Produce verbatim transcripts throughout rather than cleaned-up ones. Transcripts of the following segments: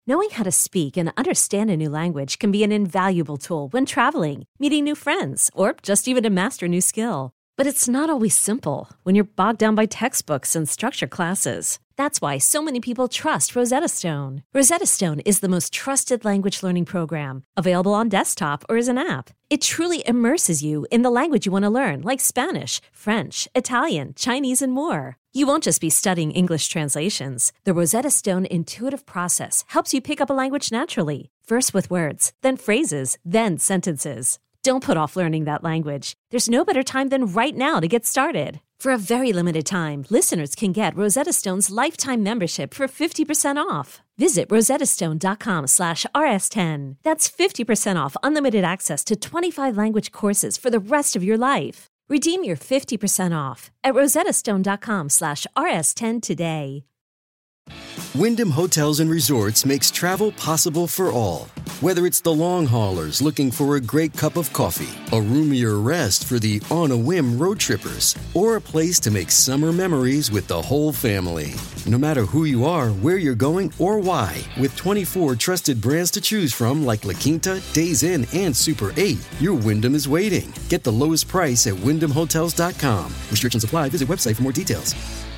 Knowing how to speak and understand a new language can be an invaluable tool when traveling, meeting new friends, or just even to master a new skill. But it's not always simple when you're bogged down by textbooks and structured classes. That's why so many people trust Rosetta Stone. Rosetta Stone is the most trusted language learning program, available on desktop or as an app. It truly immerses you in the language you want to learn, like Spanish, French, Italian, Chinese, and more. You won't just be studying English translations. The Rosetta Stone intuitive process helps you pick up a language naturally, first with words, then phrases, then sentences. Don't put off learning that language. There's no better time than right now to get started. For a very limited time, listeners can get Rosetta Stone's lifetime membership for fifty percent off. Visit rosettastone.com slash rs10. That's fifty percent off unlimited access to twenty-five language courses for the rest of your life. Redeem your fifty percent off at rosettastone.com slash rs10 today. Wyndham Hotels and Resorts makes travel possible for all. Whether it's the long haulers looking for a great cup of coffee, a roomier rest for the on-a-whim road trippers, or a place to make summer memories with the whole family. No matter who you are, where you're going, or why, with twenty-four trusted brands to choose from like La Quinta, Days Inn, and Super eight, your Wyndham is waiting. Get the lowest price at wyndham hotels dot com. Restrictions apply. Visit website for more details.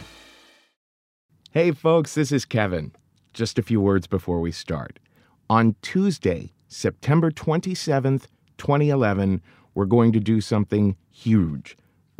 Hey folks, this is Kevin. Just a few words before we start. On Tuesday, September twenty-seventh, twenty eleven, we're going to do something huge.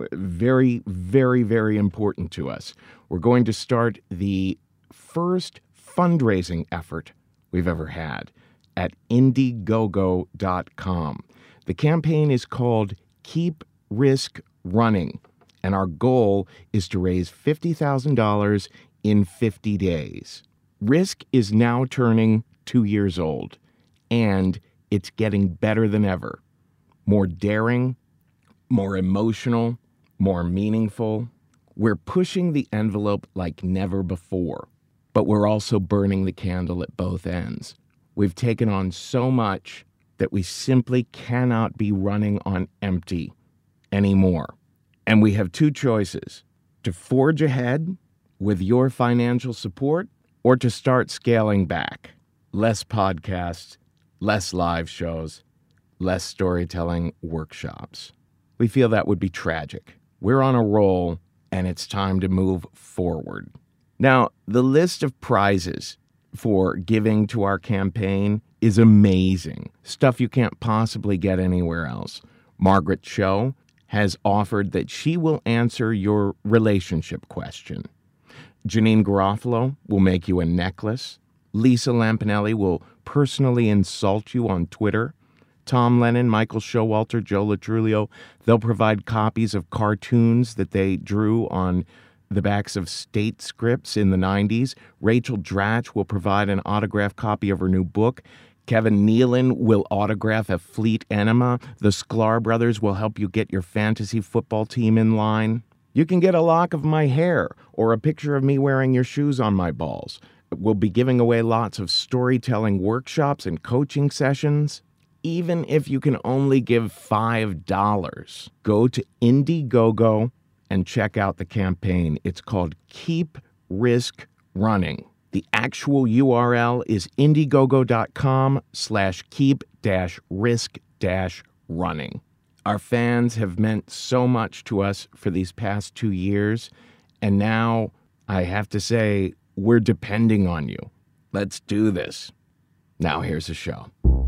Very, very, very important to us. We're going to start the first fundraising effort we've ever had at Indiegogo dot com. The campaign is called Keep Risk Running, and our goal is to raise fifty thousand dollars in fifty days. Risk is now turning two years old, and it's getting better than ever. More daring, more emotional, more meaningful. We're pushing the envelope like never before, but we're also burning the candle at both ends. We've taken on so much that we simply cannot be running on empty anymore. And we have two choices: to forge ahead with your financial support, or to start scaling back. Less podcasts, less live shows, less storytelling workshops. We feel that would be tragic. We're on a roll, and it's time to move forward. Now, the list of prizes for giving to our campaign is amazing. Stuff you can't possibly get anywhere else. Margaret Cho has offered that she will answer your relationship question. Janine Garofalo will make you a necklace. Lisa Lampanelli will personally insult you on Twitter. Tom Lennon, Michael Showalter, Joe Latrulio, they'll provide copies of cartoons that they drew on the backs of state scripts in the nineties. Rachel Dratch will provide an autographed copy of her new book. Kevin Nealon will autograph a Fleet Enema. The Sklar brothers will help you get your fantasy football team in line. You can get a lock of my hair or a picture of me wearing your shoes on my balls. We'll be giving away lots of storytelling workshops and coaching sessions. Even if you can only give five dollars, go to Indiegogo and check out the campaign. It's called Keep Risk Running. The actual U R L is Indiegogo.com slash keep dash risk dash running. Our fans have meant so much to us for these past two years, and now I have to say we're depending on you. Let's do this. Now here's the show.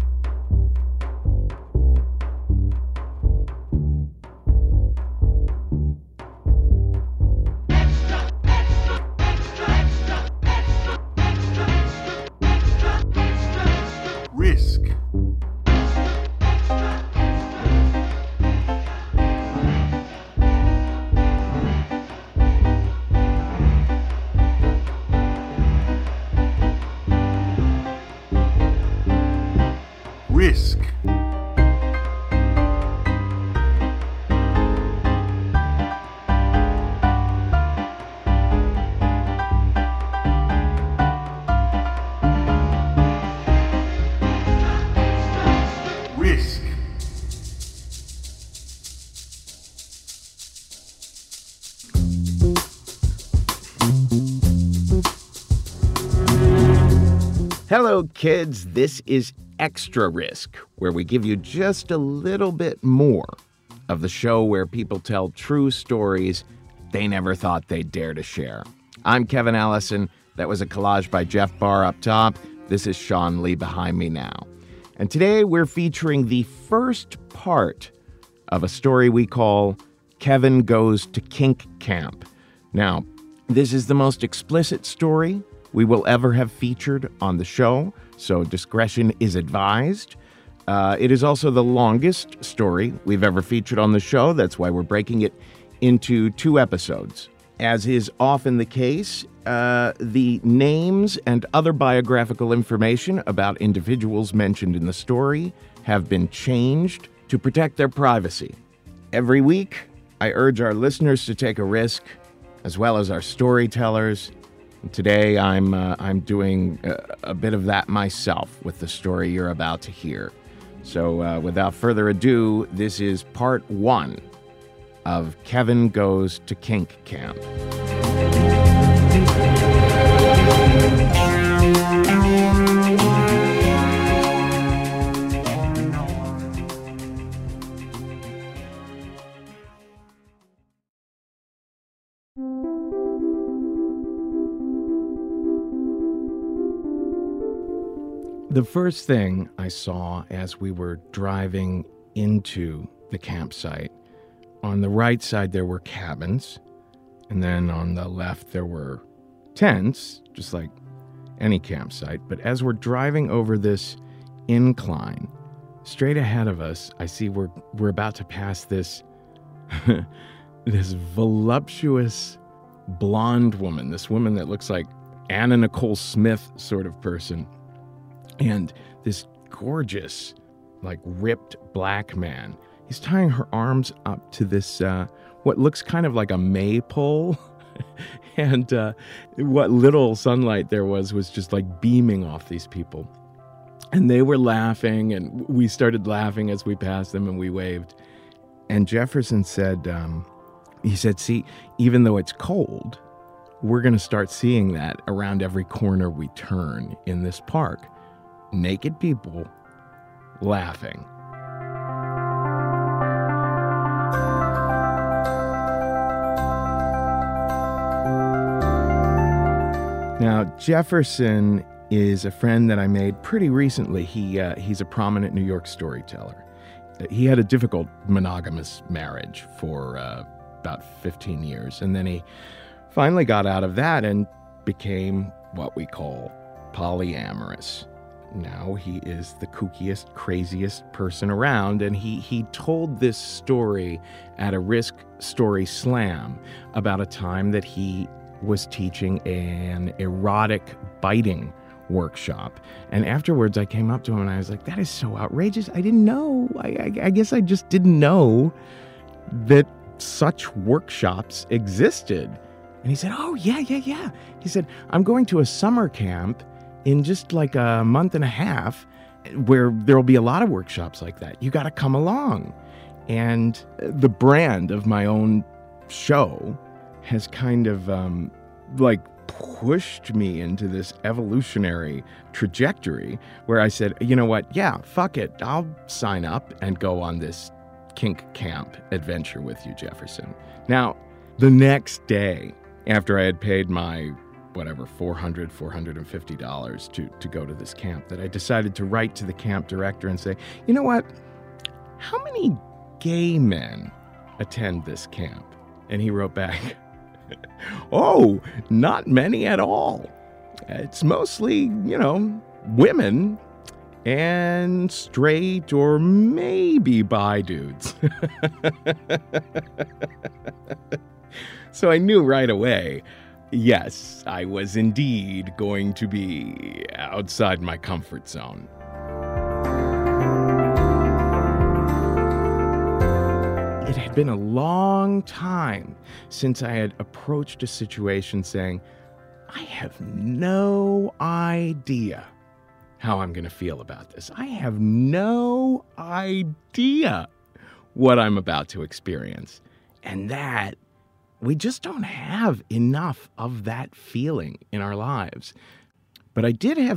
Risk. Risk. Risk. Hello, kids. This is Extra Risk, where we give you just a little bit more of the show where people tell true stories they never thought they'd dare to share. I'm Kevin Allison. That was a collage by Jeff Barr up top. This is Sean Lee behind me now. And today we're featuring the first part of a story we call Kevin Goes to Kink Camp. Now, this is the most explicit story we will ever have featured on the show, so discretion is advised. Uh, it is also the longest story we've ever featured on the show. That's why we're breaking it into two episodes. As is often the case, uh, the names and other biographical information about individuals mentioned in the story have been changed to protect their privacy. Every week, I urge our listeners to take a risk, as well as our storytellers. And today, I'm uh, I'm doing a, a bit of that myself with the story you're about to hear. So, uh, without further ado, this is part one of Kevin Goes to Kink Camp. The first thing I saw as we were driving into the campsite, on the right side there were cabins, and then on the left there were tents, just like any campsite. But as we're driving over this incline, straight ahead of us, I see we're we're about to pass this this voluptuous blonde woman, this woman that looks like Anna Nicole Smith sort of person. And this gorgeous, like, ripped black man. He's tying her arms up to this, uh, what looks kind of like a maypole. and uh, what little sunlight there was was just, like, beaming off these people. And they were laughing, and we started laughing as we passed them, and we waved. And Jefferson said, um, he said, see, even though it's cold, we're going to start seeing that around every corner we turn in this park. Naked people laughing. Now, Jefferson is a friend that I made pretty recently. He uh, he's a prominent New York storyteller. He had a difficult monogamous marriage for uh, about fifteen years, and then he finally got out of that and became what we call polyamorous. Now he is the kookiest, craziest person around, and he he told this story at a Risk Story Slam about a time that he was teaching an erotic biting workshop. And afterwards, I came up to him and I was like, that is so outrageous. I didn't know. I, I, I guess I just didn't know that such workshops existed. And he said, oh, yeah, yeah, yeah. He said, I'm going to a summer camp in just like a month and a half where there'll be a lot of workshops like that. You got to come along. And the brand of my own show has kind of um, like pushed me into this evolutionary trajectory where I said, you know what? Yeah, fuck it. I'll sign up and go on this kink camp adventure with you, Jefferson. Now, the next day after I had paid my whatever, four hundred dollars, four hundred fifty dollars to, to go to this camp, that I decided to write to the camp director and say, you know what, how many gay men attend this camp? And he wrote back, oh, not many at all. It's mostly, you know, women and straight or maybe bi dudes. So I knew right away, yes, I was indeed going to be outside my comfort zone. It had been a long time since I had approached a situation saying, I have no idea how I'm going to feel about this. I have no idea what I'm about to experience. And that, we just don't have enough of that feeling in our lives. But I did have some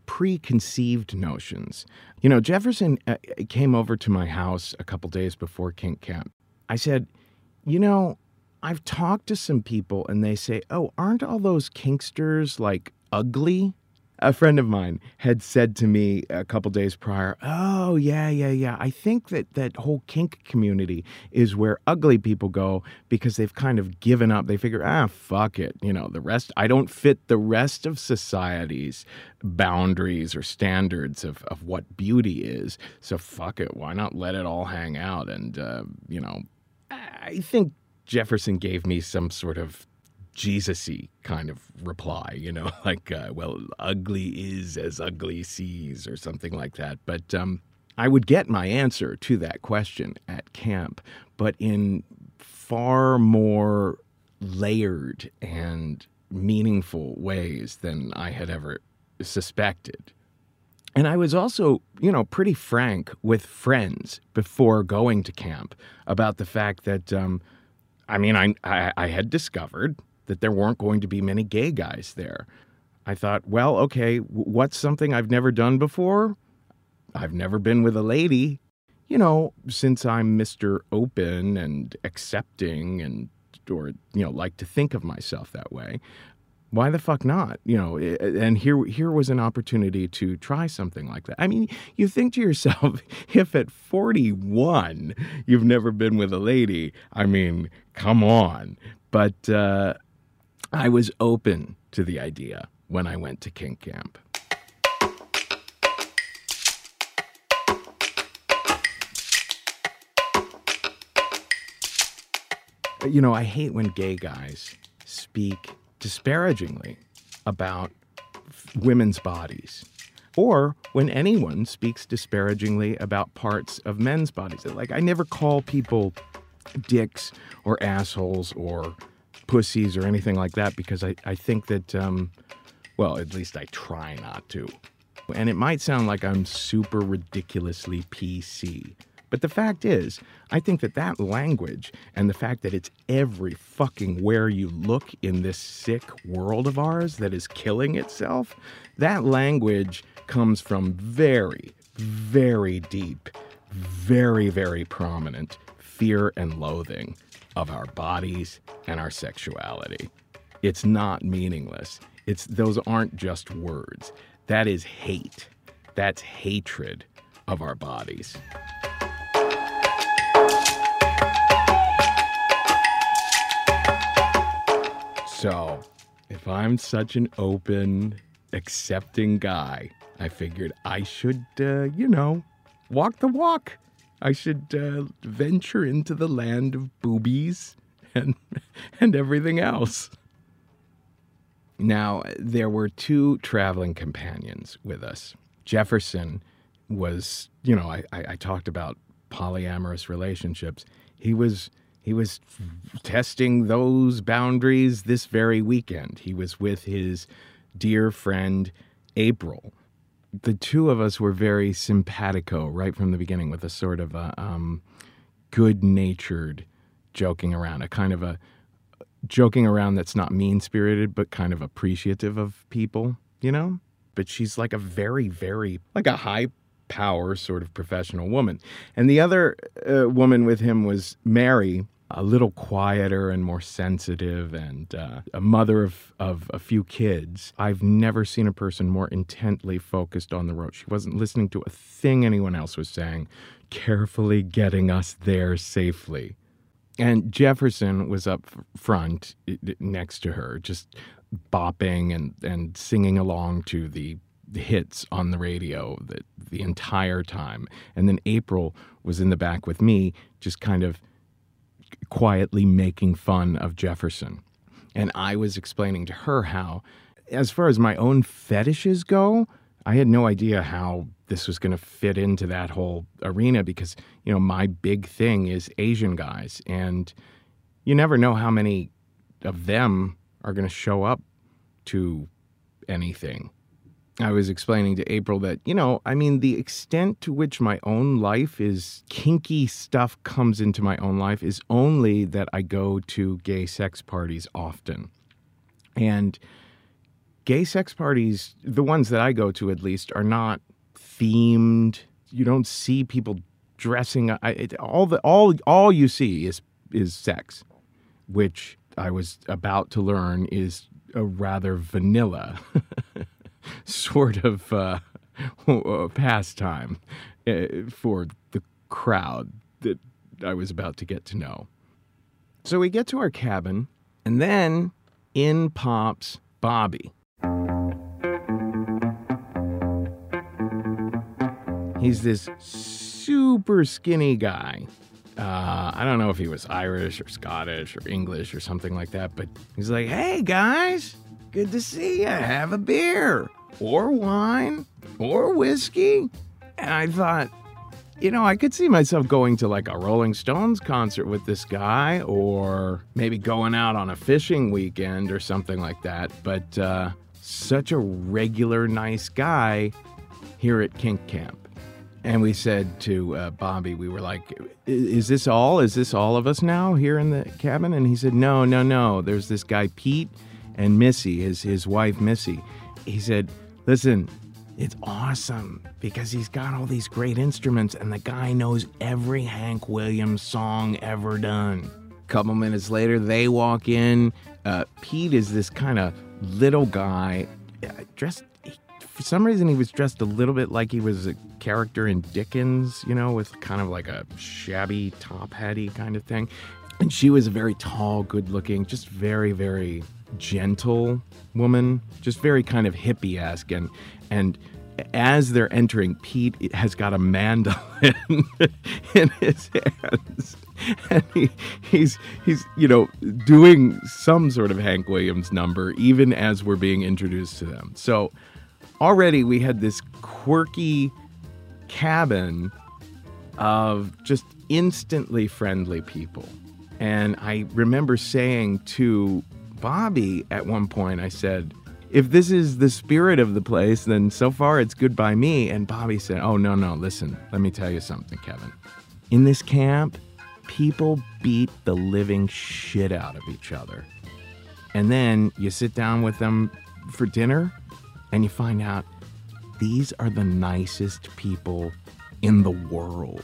preconceived notions. You know, Jefferson uh, came over to my house a couple days before Kink Camp. I said, you know, I've talked to some people and they say, oh, aren't all those kinksters like ugly? A friend of mine had said to me a couple days prior, oh, yeah, yeah, yeah. I think that that whole kink community is where ugly people go because they've kind of given up. They figure, ah, fuck it. You know, the rest, I don't fit the rest of society's boundaries or standards of, of what beauty is. So fuck it. Why not let it all hang out? And, uh, you know, I think Jefferson gave me some sort of Jesus-y kind of reply, you know, like, uh, well, ugly is as ugly sees or something like that. But um, I would get my answer to that question at camp, but in far more layered and meaningful ways than I had ever suspected. And I was also, you know, pretty frank with friends before going to camp about the fact that, um, I mean, I, I, I had discovered that there weren't going to be many gay guys there. I thought, well, okay, what's something I've never done before? I've never been with a lady. You know, since I'm Mister Open and accepting and, or, you know, like to think of myself that way, why the fuck not? You know, and here here was an opportunity to try something like that. I mean, you think to yourself, if at forty-one you've never been with a lady, I mean, come on. But uh, I was open to the idea when I went to Kink Camp. You know, I hate when gay guys speak disparagingly about f- women's bodies, or when anyone speaks disparagingly about parts of men's bodies. Like, I never call people dicks or assholes or pussies or anything like that because I, I think that, um, well, at least I try not to. And it might sound like I'm super ridiculously P C, but the fact is, I think that that language and the fact that it's every fucking where you look in this sick world of ours that is killing itself, that language comes from very, very deep, very, very prominent fear and loathing of our bodies and our sexuality. It's not meaningless. It's those aren't just words. That is hate. That's hatred of our bodies. So, if I'm such an open, accepting guy, I figured I should, uh, you know, walk the walk. I should uh, venture into the land of boobies and and everything else. Now, there were two traveling companions with us. Jefferson was, you know, I, I, I talked about polyamorous relationships. He was he was testing those boundaries this very weekend. He was with his dear friend April. The two of us were very simpatico right from the beginning, with a sort of a um, good-natured joking around, a kind of a joking around that's not mean-spirited, but kind of appreciative of people, you know? But she's like a very, very, like a high-power sort of professional woman. And the other uh, woman with him was Mary, a little quieter and more sensitive, and uh, a mother of, of a few kids. I've never seen a person more intently focused on the road. She wasn't listening to a thing anyone else was saying, carefully getting us there safely. And Jefferson was up front next to her, just bopping and, and singing along to the hits on the radio the, the entire time. And then April was in the back with me, just kind of quietly making fun of Jefferson. And I was explaining to her how, as far as my own fetishes go, I had no idea how this was going to fit into that whole arena because, you know, my big thing is Asian guys. And you never know how many of them are going to show up to anything. I was explaining to April that, you know, I mean, the extent to which my own life is kinky stuff comes into my own life is only that I go to gay sex parties often. And gay sex parties, the ones that I go to at least, are not themed. You don't see people dressing. I, it, all the all all you see is is sex, which I was about to learn is a rather vanilla sort of uh, pastime uh, for the crowd that I was about to get to know. So we get to our cabin, and then in pops Bobby. He's this super skinny guy. Uh, I don't know if he was Irish or Scottish or English or something like that, but he's like, "Hey guys, good to see you. Have a beer or wine or whiskey." And I thought, you know, I could see myself going to like a Rolling Stones concert with this guy, or maybe going out on a fishing weekend or something like that. But uh, such a regular, nice guy here at Kink Camp. And we said to uh, Bobby, we were like, is this all? Is this all of us now here in the cabin? And he said, no, no, no. There's this guy, Pete, and Missy, his, his wife, Missy. He said, listen, it's awesome because he's got all these great instruments and the guy knows every Hank Williams song ever done. A couple minutes later, they walk in. Uh, Pete is this kind of little guy, uh, dressed, he, for some reason he was dressed a little bit like he was a character in Dickens, you know, with kind of like a shabby top hatty kind of thing. And she was a very tall, good looking, just very, very gentle woman, just very kind of hippie-esque. And, and as they're entering, Pete has got a mandolin in his hands. And he, he's, he's, you know, doing some sort of Hank Williams number, even as we're being introduced to them. So already we had this quirky cabin of just instantly friendly people. And I remember saying to Bobby at one point, I said, if this is the spirit of the place, then so far it's good by me. And Bobby said, oh, no, no, listen, let me tell you something, Kevin. In this camp, people beat the living shit out of each other. And then you sit down with them for dinner and you find out these are the nicest people in the world.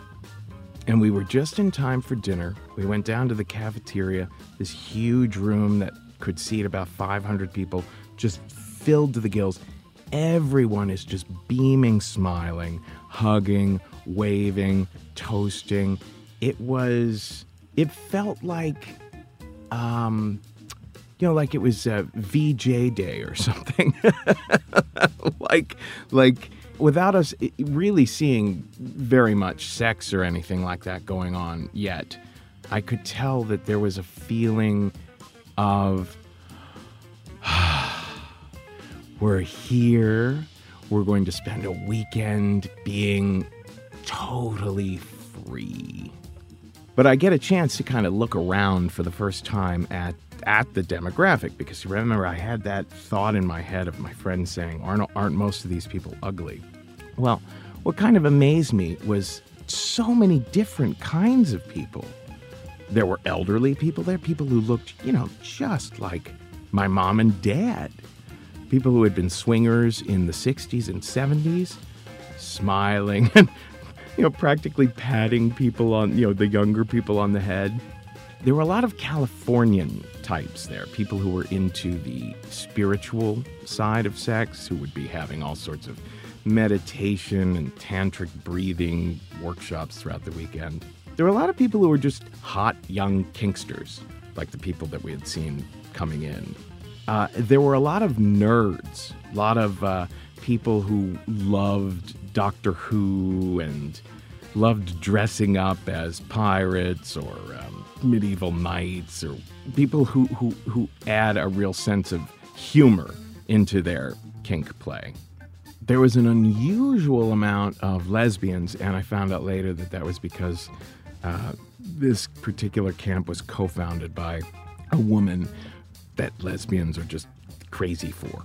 And we were just in time for dinner. We went down to the cafeteria, this huge room that could seat about five hundred people, just filled to the gills. Everyone is just beaming, smiling, hugging, waving, toasting. It was, it felt like, um, you know, like it was uh, V J Day or something. like, like without us really seeing very much sex or anything like that going on yet, I could tell that there was a feeling of, we're here, we're going to spend a weekend being totally free. But I get a chance to kind of look around for the first time at at the demographic, because you remember I had that thought in my head of my friend saying, aren't, aren't most of these people ugly? Well, what kind of amazed me was so many different kinds of people. There were elderly people there, people who looked, you know, just like my mom and dad. People who had been swingers in the sixties and seventies, smiling and, you know, practically patting people on, you know, the younger people on the head. There were a lot of Californian types there, people who were into the spiritual side of sex, who would be having all sorts of meditation and tantric breathing workshops throughout the weekend. There were a lot of people who were just hot young kinksters, like the people that we had seen coming in. Uh, there were a lot of nerds, a lot of uh, people who loved Doctor Who and loved dressing up as pirates or um, medieval knights, or people who, who, who add a real sense of humor into their kink play. There was an unusual amount of lesbians, and I found out later that that was because uh, this particular camp was co-founded by a woman that lesbians are just crazy for.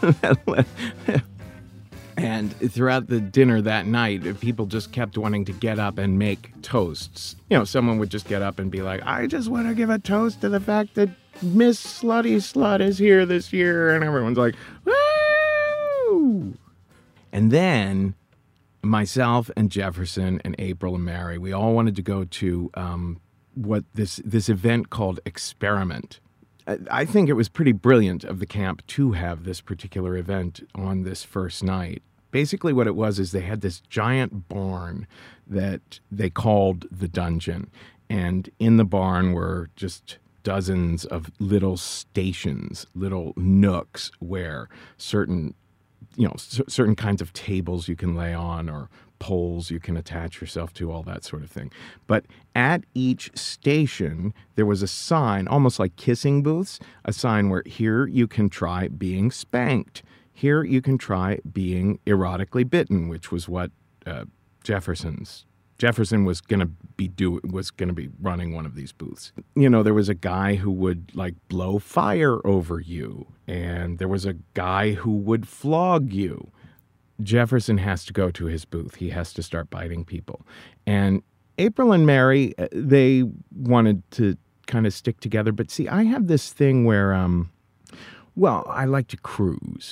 And throughout the dinner that night, people just kept wanting to get up and make toasts. You know, someone would just get up and be like, I just want to give a toast to the fact that Miss Slutty Slut is here this year. And everyone's like, woo! And then myself and Jefferson and April and Mary, we all wanted to go to um, what this this event called Experiment. I, I think it was pretty brilliant of the camp to have this particular event on this first night. Basically what it was is they had this giant barn that they called the dungeon. And in the barn were just dozens of little stations, little nooks where certain, you know, c- certain kinds of tables you can lay on or poles you can attach yourself to, all that sort of thing. But at each station, there was a sign, almost like kissing booths, a sign where here you can try being spanked. Here you can try being erotically bitten, which was what uh, Jefferson's Jefferson was gonna be do was gonna be running one of these booths. You know, there was a guy who would like blow fire over you, and there was a guy who would flog you. Jefferson has to go to his booth. He has to start biting people. And April and Mary, they wanted to kind of stick together. But see, I have this thing where, um, well, I like to cruise.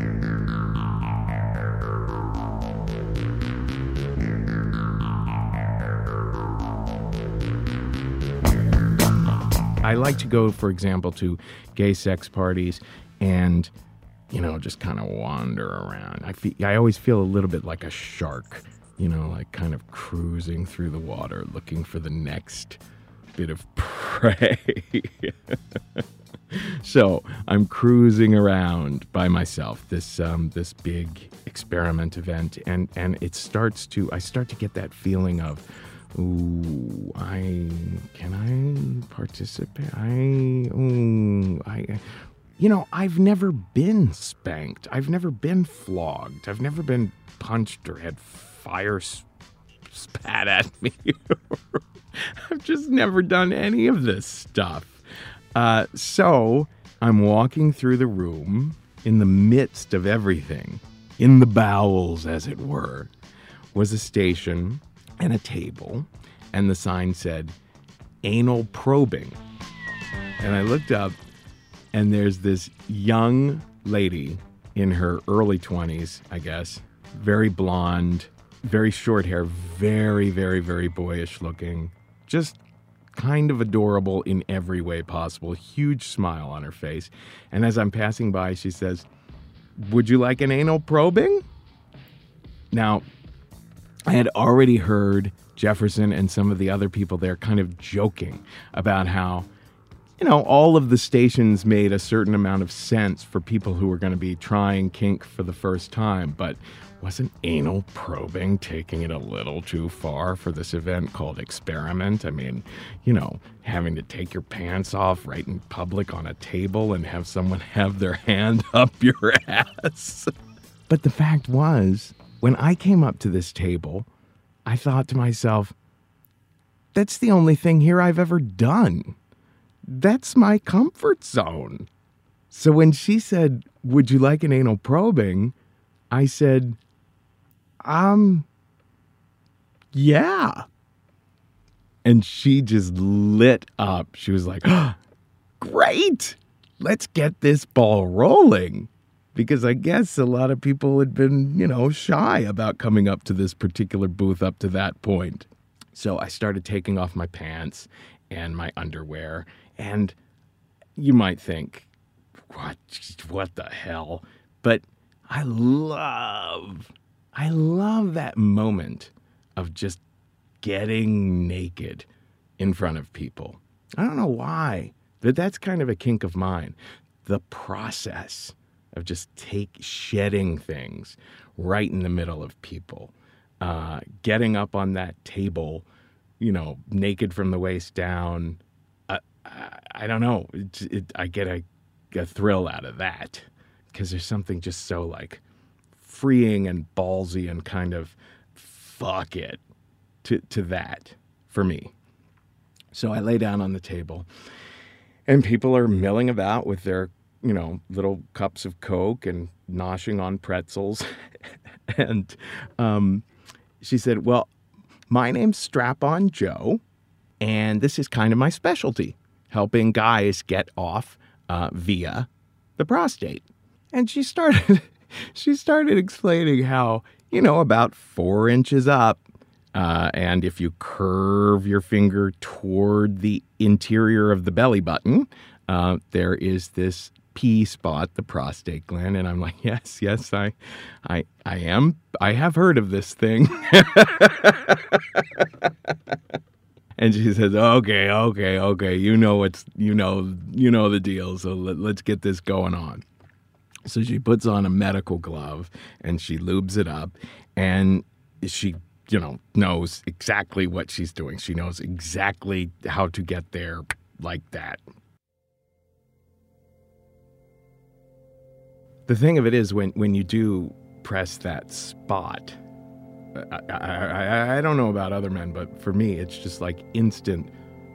I like to go, for example, to gay sex parties and, you know, just kind of wander around. I feel, I always feel a little bit like a shark, you know, like kind of cruising through the water, looking for the next bit of prey. So I'm cruising around by myself, this um, this big experiment event, and, and it starts to, I start to get that feeling of, ooh, I, can I participate? I, ooh, I, you know, I've never been spanked. I've never been flogged. I've never been punched or had fire s- spat at me. I've just never done any of this stuff. Uh, so I'm walking through the room in the midst of everything, in the bowels, as it were, was a station and a table, and the sign said, anal probing. And I looked up, and there's this young lady in her early twenties, I guess, very blonde, very short hair, very, very, very boyish looking, just kind of adorable in every way possible, huge smile on her face. And as I'm passing by, she says, would you like an anal probing? Now, I had already heard Jefferson and some of the other people there kind of joking about how, you know, all of the stations made a certain amount of sense for people who were going to be trying kink for the first time, but wasn't anal probing taking it a little too far for this event called Experiment? I mean, you know, having to take your pants off right in public on a table and have someone have their hand up your ass. But the fact was, when I came up to this table, I thought to myself, that's the only thing here I've ever done. That's my comfort zone. So when she said, would you like an anal probing? I said, um, yeah. And she just lit up. She was like, oh, great. Let's get this ball rolling. Because I guess a lot of people had been, you know, shy about coming up to this particular booth up to that point. So I started taking off my pants and my underwear. And you might think, what, what the hell? But I love, I love that moment of just getting naked in front of people. I don't know why, but that's kind of a kink of mine. The process of just take shedding things right in the middle of people, uh, getting up on that table, you know, naked from the waist down. Uh, I, I don't know. It, it, I get a, a thrill out of that because there's something just so like freeing and ballsy and kind of fuck it to, to that for me. So I lay down on the table and people are milling about with their, you know, little cups of Coke and noshing on pretzels. and um, she said, well, my name's Strap-on Joe, and this is kind of my specialty. helping guys get off uh, via the prostate. And she started, she started explaining how, you know, about four inches up, uh, and if you curve your finger toward the interior of the belly button, uh, there is this P spot, the prostate gland. And I'm like, yes, yes, I, I, I am. I have heard of this thing. And she says, okay, okay, okay. You know, what's, you know, you know the deal. So let, let's get this going on. So she puts on a medical glove and she lubes it up, and she, you know, knows exactly what she's doing. She knows exactly how to get there like that. The thing of it is, when, when you do press that spot, I, I, I, I don't know about other men, but for me, it's just like instant.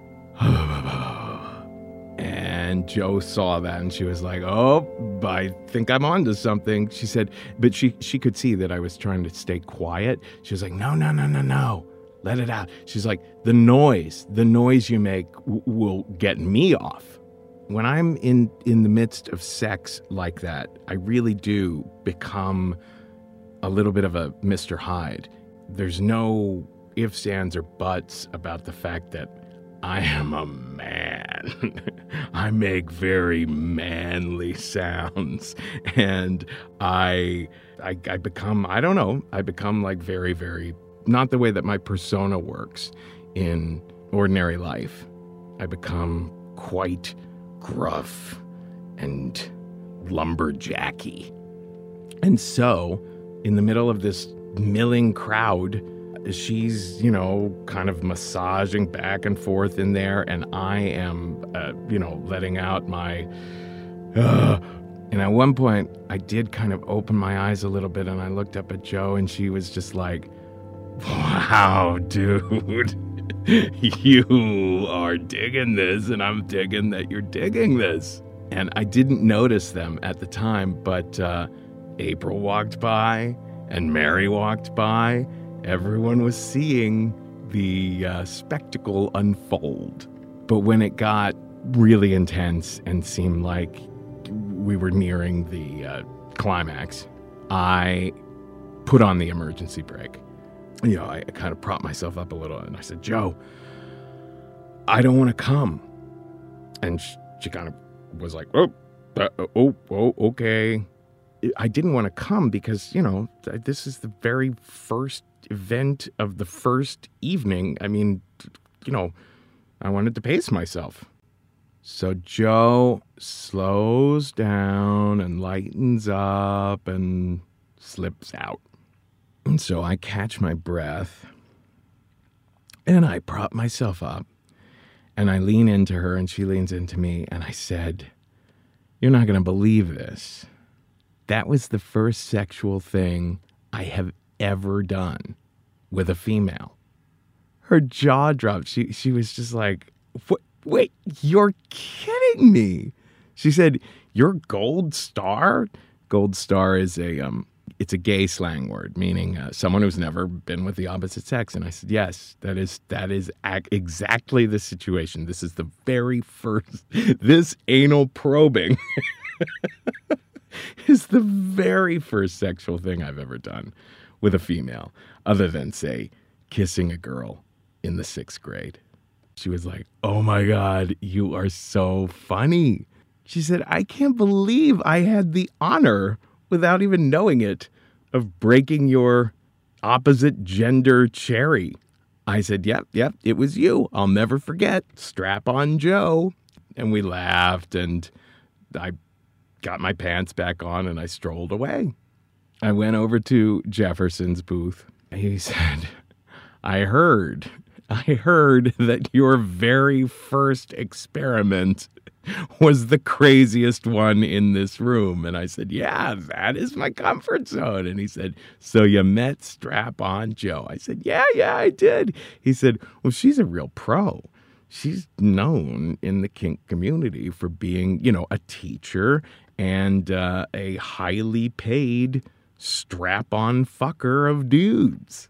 And Jo saw that and she was like, oh, I think I'm onto something. She said, but she, she could see that I was trying to stay quiet. She was like, no, no, no, no, no. Let it out. She's like, the noise, the noise you make w- will get me off. When I'm in, in the midst of sex like that, I really do become a little bit of a Mister Hyde. There's no ifs, ands, or buts about the fact that I am a man. I make very manly sounds. And I, I I become, I don't know, I become like very, very, not the way that my persona works in ordinary life. I become quite gruff and lumberjacky. And so, in the middle of this milling crowd, she's, you know, kind of massaging back and forth in there, and I am, uh, you know, letting out my, uh, and at one point, I did kind of open my eyes a little bit, and I looked up at Jo, and she was just like, wow, dude, you are digging this, and I'm digging that you're digging this. And I didn't notice them at the time, but uh, April walked by, and Mary walked by. Everyone was seeing the uh, spectacle unfold. But when it got really intense and seemed like we were nearing the uh, climax, I put on the emergency brake. You know, I kind of propped myself up a little, and I said, Jo, I don't want to come. And she, she kind of was like, oh, uh, oh, oh, okay. I didn't want to come because, you know, this is the very first event of the first evening. I mean, you know, I wanted to pace myself. So Jo slows down and lightens up and slips out. And so I catch my breath and I prop myself up and I lean into her and she leans into me, and I said, you're not going to believe this. That was the first sexual thing I have ever done with a female. Her jaw dropped. She she was just like, what? Wait, you're kidding me. She said, you're Gold Star? Gold Star is a, um, it's a gay slang word, meaning uh, someone who's never been with the opposite sex. And I said, yes, that is, that is ac- exactly the situation. This is the very first, this anal probing is the very first sexual thing I've ever done with a female, other than, say, kissing a girl in the sixth grade. She was like, oh my God, you are so funny. She said, I can't believe I had the honor, without even knowing it, of breaking your opposite gender cherry. I said, yep, yep, it was you. I'll never forget. Strap on Jo. And we laughed, and I got my pants back on, and I strolled away. I went over to Jefferson's booth. He said, I heard, I heard that your very first experiment was the craziest one in this room. And I said, yeah, that is my comfort zone. And he said, so you met Strap-on Jo? I said, yeah, yeah, I did. He said, well, she's a real pro. She's known in the kink community for being, you know, a teacher and uh, a highly paid strap-on fucker of dudes.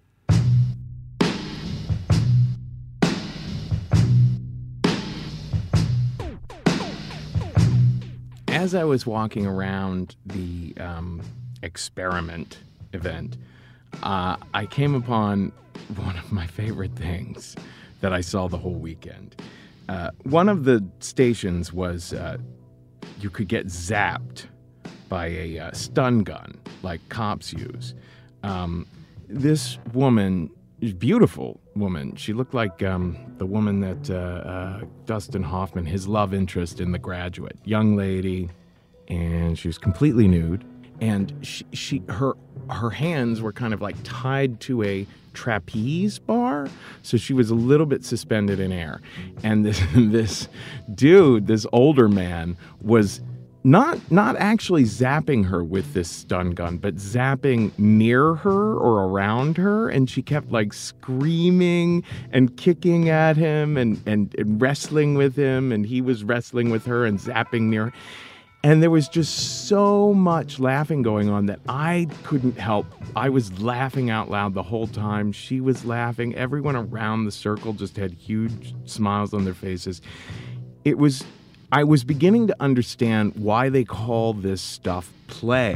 as I was walking around the um, experiment event, uh, I came upon one of my favorite things that I saw the whole weekend. Uh, one of the stations was uh, you could get zapped by a uh, stun gun like cops use. Um, this woman, beautiful woman, she looked like um, the woman that uh, uh, Dustin Hoffman, his love interest in The Graduate, young lady, and she was completely nude. And she, she, her, her hands were kind of like tied to a trapeze bar, so she was a little bit suspended in air. And this, this dude, this older man, was not not actually zapping her with this stun gun, but zapping near her or around her. And she kept like screaming and kicking at him and, and, and wrestling with him, and he was wrestling with her and zapping near her. And there was just so much laughing going on that I couldn't help. I was laughing out loud the whole time. She was laughing. Everyone around the circle just had huge smiles on their faces. It was, I was beginning to understand why they call this stuff play.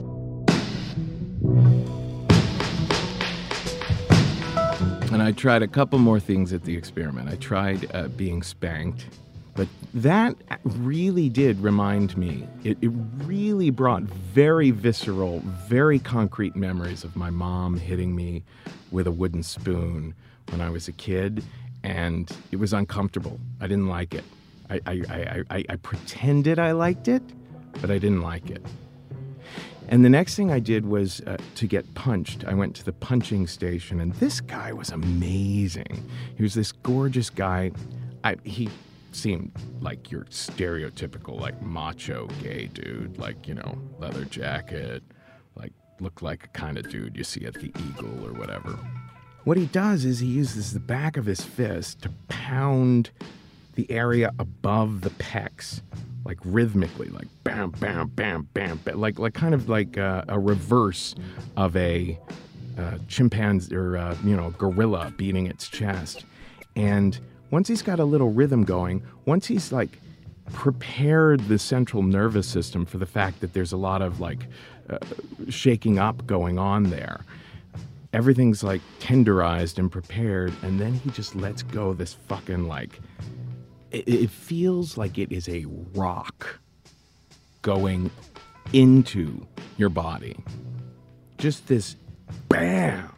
And I tried a couple more things at the experiment. I tried uh, being spanked. But that really did remind me, it, it really brought very visceral, very concrete memories of my mom hitting me with a wooden spoon when I was a kid, and it was uncomfortable. I didn't like it. I, I, I, I, I pretended I liked it, but I didn't like it. And the next thing I did was uh, to get punched. I went to the punching station, and this guy was amazing. He was this gorgeous guy. I, he... seemed like your stereotypical, like, macho gay dude, like, you know, leather jacket, like, looked like a kind of dude you see at the Eagle or whatever. What he does is he uses the back of his fist to pound the area above the pecs, like, rhythmically, like, bam, bam, bam, bam, bam, like, like kind of like a, a reverse of a uh, chimpanzee or, uh, you know, gorilla beating its chest. And once he's got a little rhythm going, once he's like prepared the central nervous system for the fact that there's a lot of like uh, shaking up going on there, everything's like tenderized and prepared, and then he just lets go this fucking like, it, it feels like it is a rock going into your body. Just this bam.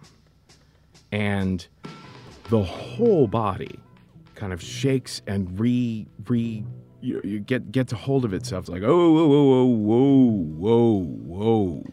And the whole body kind of shakes and re re you, you get gets a hold of itself. It's like, oh, whoa, whoa, whoa, whoa, whoa.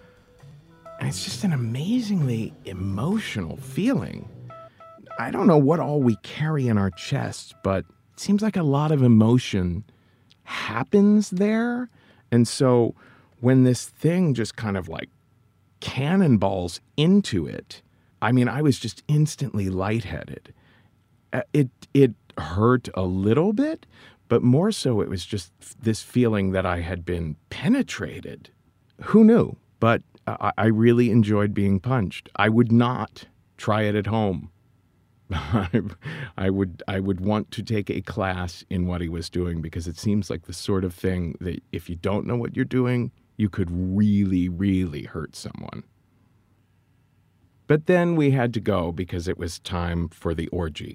And it's just an amazingly emotional feeling. I don't know what all we carry in our chests, but it seems like a lot of emotion happens there. And so when this thing just kind of like cannonballs into it, I mean, I was just instantly lightheaded. It it hurt a little bit, but more so it was just this feeling that I had been penetrated. Who knew? But I, I really enjoyed being punched. I would not try it at home. I, I would I would want to take a class in what he was doing, because it seems like the sort of thing that if you don't know what you're doing, you could really, really hurt someone. But then we had to go because it was time for the orgy.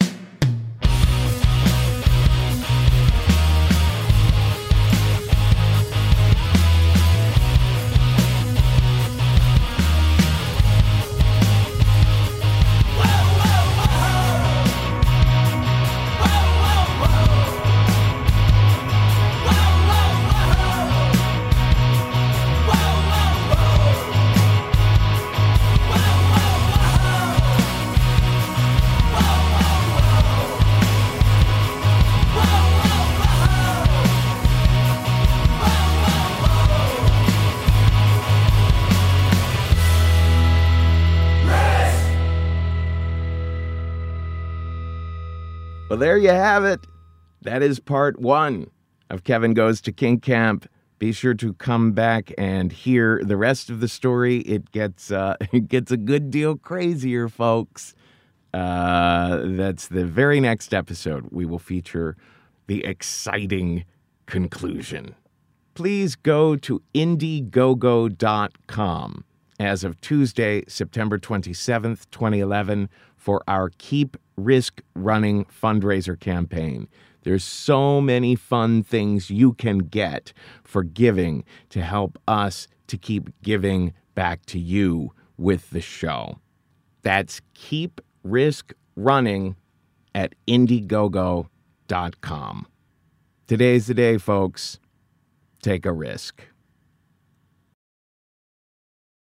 Well, there you have it. That is part one of Kevin Goes to Kink Camp. Be sure to come back and hear the rest of the story. It gets uh, it gets a good deal crazier, folks. Uh, that's the very next episode. We will feature the exciting conclusion. please go to Indiegogo dot com as of Tuesday, September twenty-seventh, twenty eleven, for our Keep Risk Running fundraiser campaign. There's so many fun things you can get for giving to help us to keep giving back to you with the show. That's Keep Risk Running at Indiegogo dot com. Today's the day, folks. Take a risk.